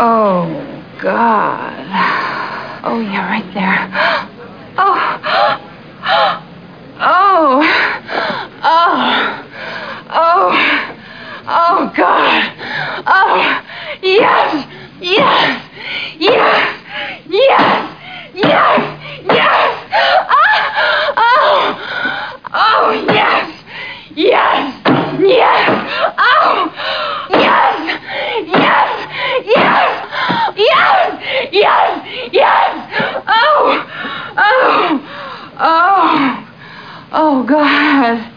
Oh, God. Oh, yeah, right there. Oh. Oh. Oh. Oh. Oh, God. Oh. Yes. Yes. Yes. Yes. Yes. Yes. Oh. Oh, yes. Yes. Yes. Oh. Yes. Yes. Yes. Yes. Yes. Yes. Oh. Oh. Oh. Oh, God.